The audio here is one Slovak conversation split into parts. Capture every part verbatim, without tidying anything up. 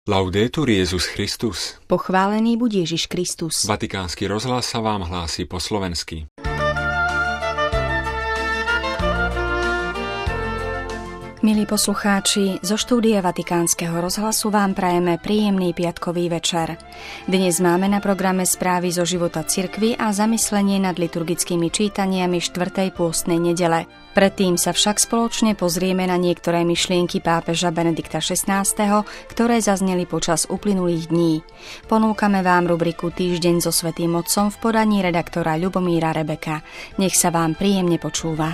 Laudetur Jesus Christus. Pochválený buď Ježiš Kristus. Vatikánsky rozhlas sa vám hlási po slovensky. Milí poslucháči, zo štúdia Vatikánskeho rozhlasu vám prajeme príjemný piatkový večer. Dnes máme na programe správy zo života cirkvi a zamyslenie nad liturgickými čítaniami štvrtej pôstnej nedele. Predtým sa však spoločne pozrieme na niektoré myšlienky pápeža Benedikta šestnásteho, ktoré zazneli počas uplynulých dní. Ponúkame vám rubriku Týždeň so Svätým Otcom v podaní redaktora Ľubomíra Rebeka. Nech sa vám príjemne počúva.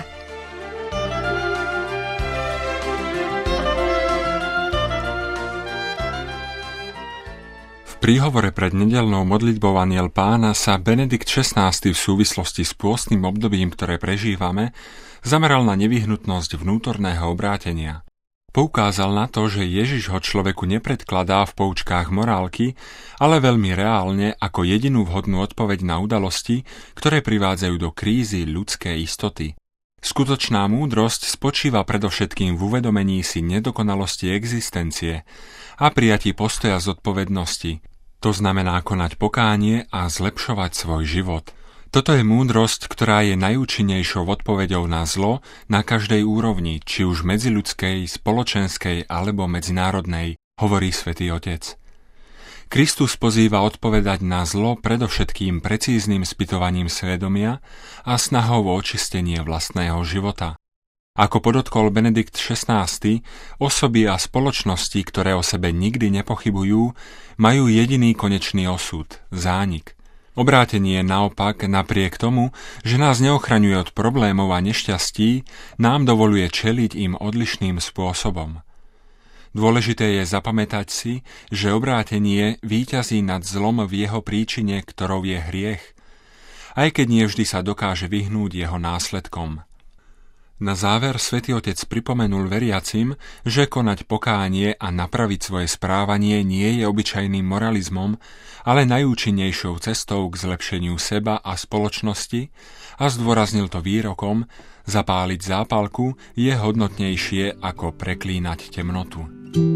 V príhovore pred nedeľnou modlitbou Anjel Pána sa Benedikt šestnásty v súvislosti s pôstnym obdobím, ktoré prežívame, zameral na nevyhnutnosť vnútorného obrátenia. Poukázal na to, že Ježiš ho človeku nepredkladá v poučkách morálky, ale veľmi reálne ako jedinú vhodnú odpoveď na udalosti, ktoré privádzajú do krízy ľudskej istoty. Skutočná múdrosť spočíva predovšetkým v uvedomení si nedokonalosti existencie a prijatí postoja zodpovednosti. To znamená konať pokánie a zlepšovať svoj život. Toto je múdrosť, ktorá je najúčinnejšou odpoveďou na zlo na každej úrovni, či už medziľudskej, spoločenskej alebo medzinárodnej, hovorí Svätý Otec. Kristus pozýva odpovedať na zlo predovšetkým precíznym spytovaním svedomia a snahou o očistenie vlastného života. Ako podotkol Benedikt šestnásty, osoby a spoločnosti, ktoré o sebe nikdy nepochybujú, majú jediný konečný osud – zánik. Obrátenie naopak, napriek tomu, že nás neochraňuje od problémov a nešťastí, nám dovoluje čeliť im odlišným spôsobom. Dôležité je zapamätať si, že obrátenie víťazí nad zlom v jeho príčine, ktorou je hriech, aj keď nie vždy sa dokáže vyhnúť jeho následkom. Na záver Svätý Otec pripomenul veriacim, že konať pokánie a napraviť svoje správanie nie je obyčajným moralizmom, ale najúčinnejšou cestou k zlepšeniu seba a spoločnosti a zdôraznil to výrokom: zapáliť zápalku je hodnotnejšie ako preklínať temnotu.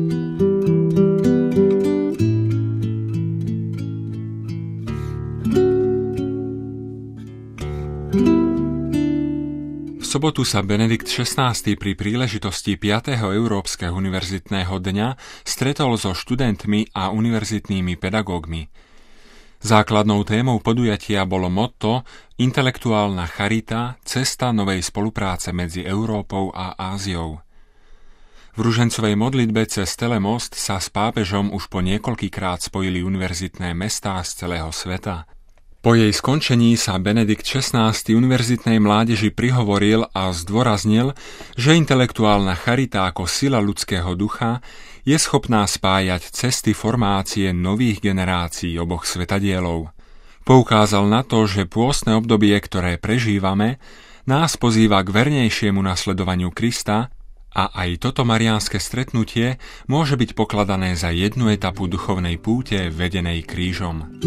V sobotu sa Benedikt šestnásty pri príležitosti piateho Európskeho univerzitného dňa stretol so študentmi a univerzitnými pedagógmi. Základnou témou podujatia bolo motto Intelektuálna charita – cesta novej spolupráce medzi Európou a Áziou. V ružencovej modlitbe cez Telemost sa s pápežom už po niekoľkýkrát spojili univerzitné mestá z celého sveta. Po jej skončení sa Benedikt šestnásty univerzitnej mládeži prihovoril a zdôraznil, že intelektuálna charita ako sila ľudského ducha je schopná spájať cesty formácie nových generácií oboch svetadielov. Poukázal na to, že pôstne obdobie, ktoré prežívame, nás pozýva k vernejšiemu nasledovaniu Krista a aj toto mariánske stretnutie môže byť pokladané za jednu etapu duchovnej púte vedenej krížom.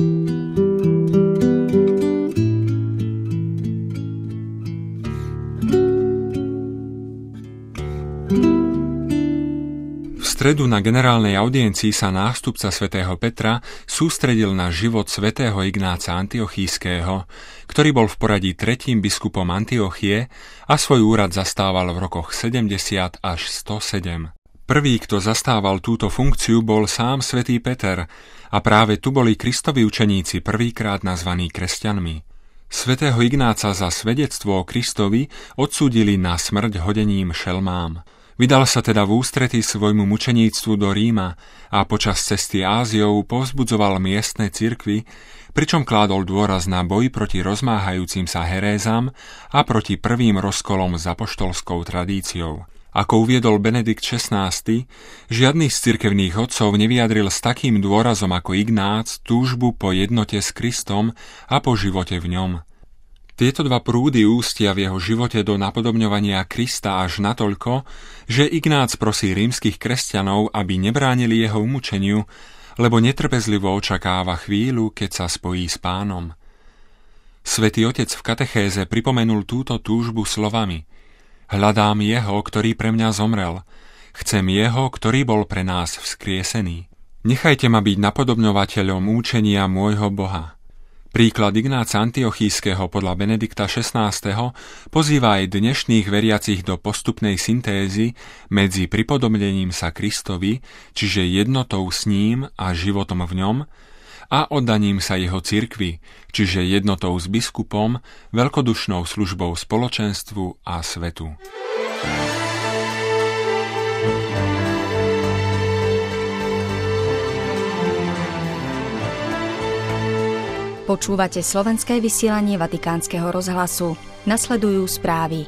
V stredu na generálnej audiencii sa nástupca svätého Petra sústredil na život svätého Ignáca Antiochískeho, ktorý bol v poradí tretím biskupom Antiochie a svoj úrad zastával v rokoch sedemdesiat až stosedem. Prvý, kto zastával túto funkciu, bol sám svätý Peter a práve tu boli Kristovi učeníci prvýkrát nazvaní kresťanmi. Svätého Ignáca za svedectvo o Kristovi odsúdili na smrť hodením šelmám. Vydal sa teda v ústrety svojmu mučeníctvu do Ríma a počas cesty Áziou povzbudzoval miestne cirkvi, pričom kládol dôraz na boj proti rozmáhajúcim sa herézam a proti prvým rozkolom s apoštolskou tradíciou. Ako uviedol Benedikt šestnásty, žiadny z cirkevných otcov nevyjadril s takým dôrazom ako Ignác túžbu po jednote s Kristom a po živote v ňom. Tieto dva prúdy ústia v jeho živote do napodobňovania Krista až natoľko, že Ignác prosí rímskych kresťanov, aby nebránili jeho umučeniu, lebo netrpezlivo očakáva chvíľu, keď sa spojí s Pánom. Svätý Otec v katechéze pripomenul túto túžbu slovami: Hľadám jeho, ktorý pre mňa zomrel. Chcem jeho, ktorý bol pre nás vzkriesený. Nechajte ma byť napodobňovateľom účenia môjho Boha. Príklad Ignáca Antiochískeho podľa Benedikta šestnásteho pozýva aj dnešných veriacich do postupnej syntézy medzi pripodobnením sa Kristovi, čiže jednotou s ním a životom v ňom, a oddaním sa jeho cirkvi, čiže jednotou s biskupom, veľkodušnou službou spoločenstvu a svetu. Počúvate slovenské vysielanie Vatikánskeho rozhlasu. Nasledujú správy.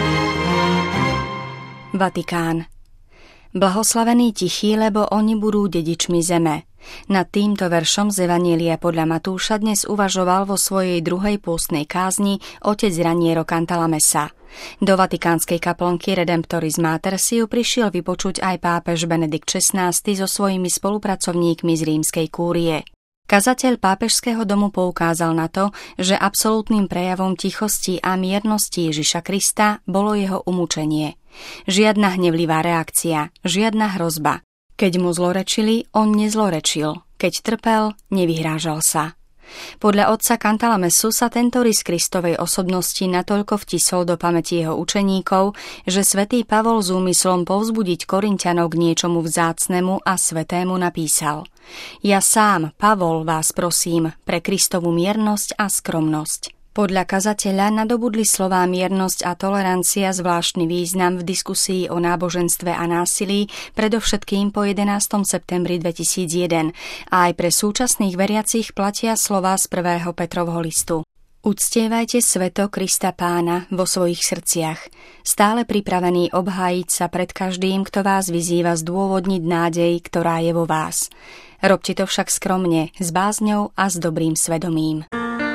Vatikán. Blahoslavení tichí, lebo oni budú dedičmi zeme. Nad týmto veršom z Evanielia podľa Matúša dnes uvažoval vo svojej druhej pôstnej kázni otec Raniero Cantalamessa. Do vatikánskej kaplnky Redemptoris Mater si ju prišiel vypočuť aj pápež Benedikt šestnásty so svojimi spolupracovníkmi z rímskej kúrie. Kazateľ pápežského domu poukázal na to, že absolútnym prejavom tichosti a miernosti Ježiša Krista bolo jeho umúčenie. Žiadna hnevlivá reakcia, žiadna hrozba. Keď mu zlorečili, on nezlorečil. Keď trpel, nevyhrážal sa. Podľa otca Cantalamessu sa tento rys Kristovej osobnosti natoľko vtisol do pamäti jeho učeníkov, že svätý Pavol s úmyslom povzbudiť Korinťanov k niečomu vzácnemu a svätému napísal: Ja sám, Pavol, vás prosím pre Kristovu miernosť a skromnosť. Podľa kazateľa nadobudli slová miernosť a tolerancia zvláštny význam v diskusii o náboženstve a násilí, predovšetkým po jedenásteho septembri dvetisícjeden, a aj pre súčasných veriacich platia slová z prvého Petrovho listu. Uctievajte sveto Krista Pána vo svojich srdciach, stále pripravený obhájiť sa pred každým, kto vás vyzýva zdôvodniť nádej, ktorá je vo vás. Robte to však skromne, s bázňou a s dobrým svedomím.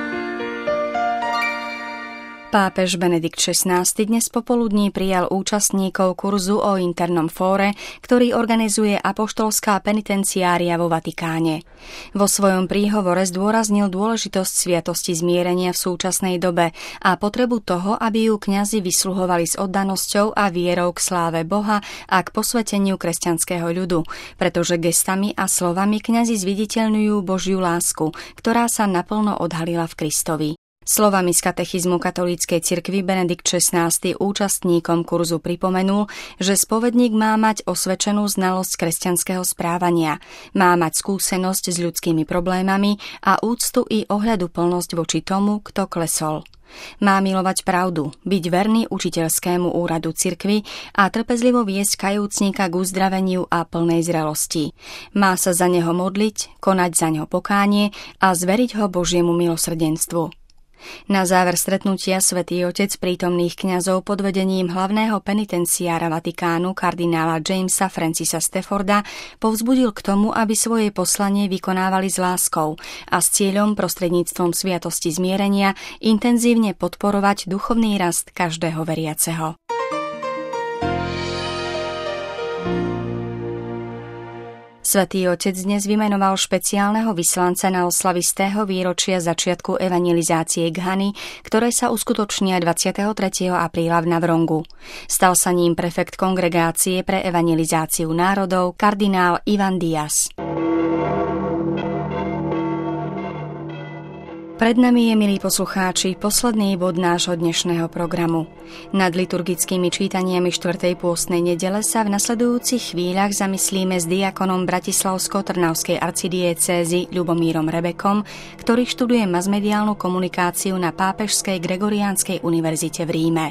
Pápež Benedikt šestnásty dnes popoludní prijal účastníkov kurzu o internom fóre, ktorý organizuje apoštolská penitenciária vo Vatikáne. Vo svojom príhovore zdôraznil dôležitosť sviatosti zmierenia v súčasnej dobe a potrebu toho, aby ju kňazi vysluhovali s oddanosťou a vierou k sláve Boha a k posveteniu kresťanského ľudu, pretože gestami a slovami kňazi zviditeľňujú Božiu lásku, ktorá sa naplno odhalila v Kristovi. Slovami z katechizmu katolíckej cirkvi Benedikt šestnásty účastníkom kurzu pripomenul, že spovedník má mať osvedčenú znalosť kresťanského správania, má mať skúsenosť s ľudskými problémami a úctu i ohľaduplnosť voči tomu, kto klesol. Má milovať pravdu, byť verný učiteľskému úradu cirkvi a trpezlivo viesť kajúcnika k uzdraveniu a plnej zrelosti. Má sa za neho modliť, konať za neho pokánie a zveriť ho Božiemu milosrdenstvu. Na záver stretnutia svätý otec prítomných kňazov pod vedením hlavného penitenciára Vatikánu kardinála Jamesa Francisa Stafforda povzbudil k tomu, aby svoje poslanie vykonávali s láskou a s cieľom prostredníctvom sviatosti zmierenia intenzívne podporovať duchovný rast každého veriaceho. Svätý otec dnes vymenoval špeciálneho vyslanca na oslavy stého výročia začiatku evangelizácie Ghany, ktoré sa uskutočnia dvadsiateho tretieho apríla v Navrongu. Stal sa ním prefekt kongregácie pre evangelizáciu národov kardinál Ivan Diaz. Pred nami je, milí poslucháči, posledný bod nášho dnešného programu. Nad liturgickými čítaniami štvrtej pôstnej nedele sa v nasledujúcich chvíľach zamyslíme s diakonom Bratislavsko-Trnavskej arcidiecézy Ľubomírom Rebekom, ktorý študuje masmediálnu komunikáciu na Pápežskej Gregoriánskej univerzite v Ríme.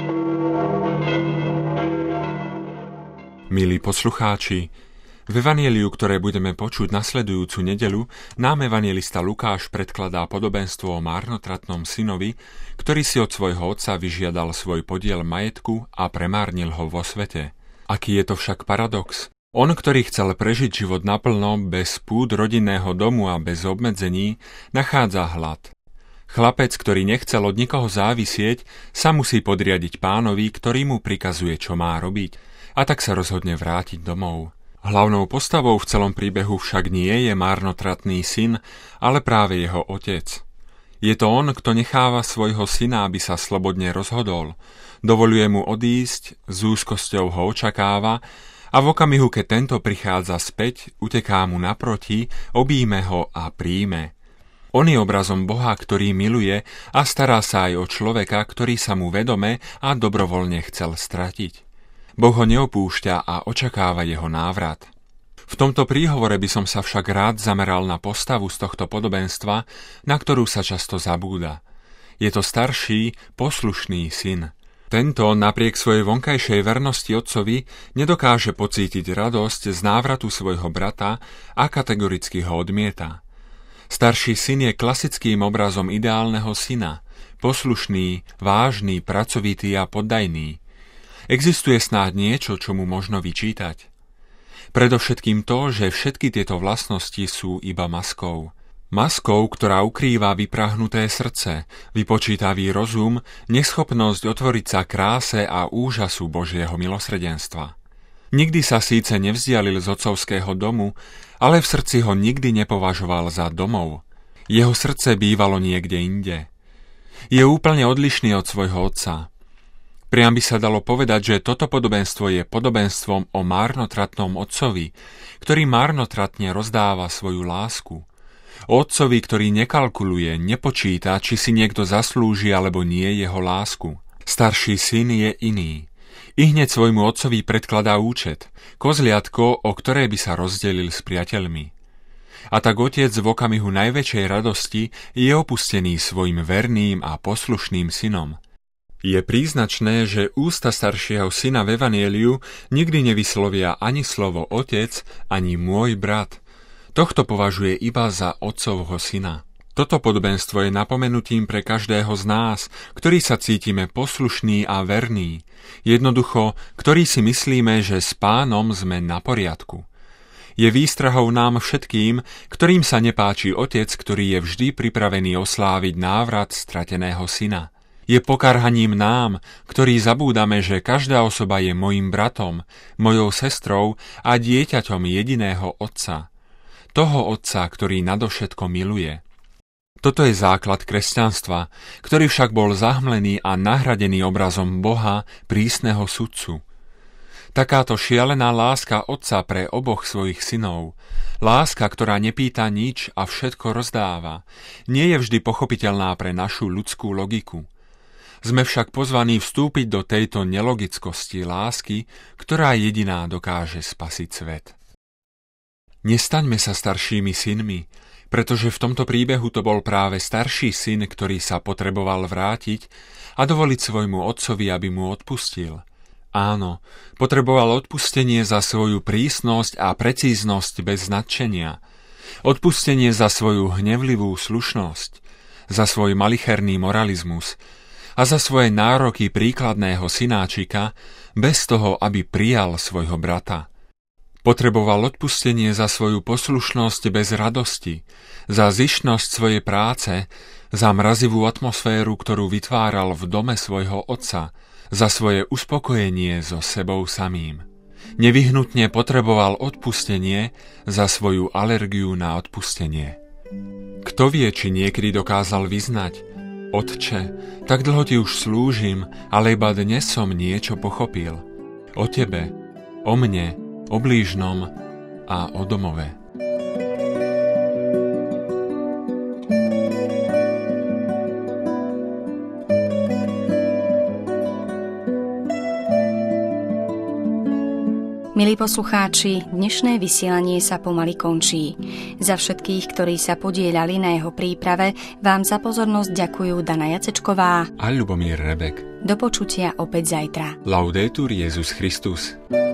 Milí poslucháči, v evanjeliu, ktoré budeme počuť nasledujúcu nedeľu, nám evanjelista Lukáš predkladá podobenstvo o márnotratnom synovi, ktorý si od svojho otca vyžiadal svoj podiel majetku a premárnil ho vo svete. Aký je to však paradox? On, ktorý chcel prežiť život naplno, bez púd rodinného domu a bez obmedzení, nachádza hlad. Chlapec, ktorý nechcel od nikoho závisieť, sa musí podriadiť pánovi, ktorý mu prikazuje, čo má robiť, a tak sa rozhodne vrátiť domov. Hlavnou postavou v celom príbehu však nie je márnotratný syn, ale práve jeho otec. Je to on, kto necháva svojho syna, aby sa slobodne rozhodol. Dovoľuje mu odísť, s úzkosťou ho očakáva A v okamihu, keď tento prichádza späť, uteká mu naproti, obíme ho a príjme. On je obrazom Boha, ktorý miluje a stará sa aj o človeka, ktorý sa mu vedome a dobrovoľne chcel stratiť. Boh ho neopúšťa a očakáva jeho návrat. V tomto príhovore by som sa však rád zameral na postavu z tohto podobenstva, na ktorú sa často zabúda. Je to starší, poslušný syn. Tento napriek svojej vonkajšej vernosti otcovi nedokáže pocítiť radosť z návratu svojho brata a kategoricky ho odmieta. Starší syn je klasickým obrazom ideálneho syna, poslušný, vážny, pracovitý a poddajný. Existuje snáď niečo, čo mu možno vyčítať? Predovšetkým to, že všetky tieto vlastnosti sú iba maskou. Maskou, ktorá ukrýva vyprahnuté srdce, vypočítavý rozum, neschopnosť otvoriť sa kráse a úžasu Božieho milosrdenstva. Nikdy sa síce nevzdialil z otcovského domu, ale v srdci ho nikdy nepovažoval za domov. Jeho srdce bývalo niekde inde. Je úplne odlišný od svojho otca. Priam by sa dalo povedať, že toto podobenstvo je podobenstvom o márnotratnom otcovi, ktorý márnotratne rozdáva svoju lásku. O otcovi, ktorý nekalkuluje, nepočíta, či si niekto zaslúži alebo nie jeho lásku. Starší syn je iný. Ihneď svojmu otcovi predkladá účet, kozliatko, o ktoré by sa rozdelil s priateľmi. A tak otec v okamihu najväčšej radosti je opustený svojim verným a poslušným synom. Je príznačné, že ústa staršieho syna v Evanjeliu nikdy nevyslovia ani slovo otec, ani môj brat. Tohto považuje iba za otcovho syna. Toto podobenstvo je napomenutím pre každého z nás, ktorý sa cítime poslušný a verný. Jednoducho, ktorý si myslíme, že s Pánom sme na poriadku. Je výstrahou nám všetkým, ktorým sa nepáči otec, ktorý je vždy pripravený osláviť návrat strateného syna. Je pokarhaním nám, ktorí zabúdame, že každá osoba je mojím bratom, mojou sestrou a dieťaťom jediného otca. Toho otca, ktorý nadovšetko miluje. Toto je základ kresťanstva, ktorý však bol zahmlený a nahradený obrazom Boha, prísneho sudcu. Takáto šialená láska otca pre oboch svojich synov, láska, ktorá nepýta nič a všetko rozdáva, nie je vždy pochopiteľná pre našu ľudskú logiku. Sme však pozvaní vstúpiť do tejto nelogickosti lásky, ktorá jediná dokáže spasiť svet. Nestaňme sa staršími synmi, pretože v tomto príbehu to bol práve starší syn, ktorý sa potreboval vrátiť a dovoliť svojmu otcovi, aby mu odpustil. Áno, potreboval odpustenie za svoju prísnosť a precíznosť bez nadšenia, odpustenie za svoju hnevlivú slušnosť, za svoj malicherný moralizmus a za svoje nároky príkladného synáčika bez toho, aby prijal svojho brata. Potreboval odpustenie za svoju poslušnosť bez radosti, za zišnosť svojej práce, za mrazivú atmosféru, ktorú vytváral v dome svojho otca, za svoje uspokojenie so sebou samým. Nevyhnutne potreboval odpustenie za svoju alergiu na odpustenie. Kto vie, či niekedy dokázal vyznať: Otče, tak dlho ti už slúžim, ale iba dnes som niečo pochopil. O tebe, o mne, o blížnom a o domove. Milí poslucháči, dnešné vysielanie sa pomaly končí. Za všetkých, ktorí sa podieľali na jeho príprave, vám za pozornosť ďakujú Dana Jacečková a Ľubomír Rebek. Do počutia opäť zajtra. Laudetur Jesus Christus.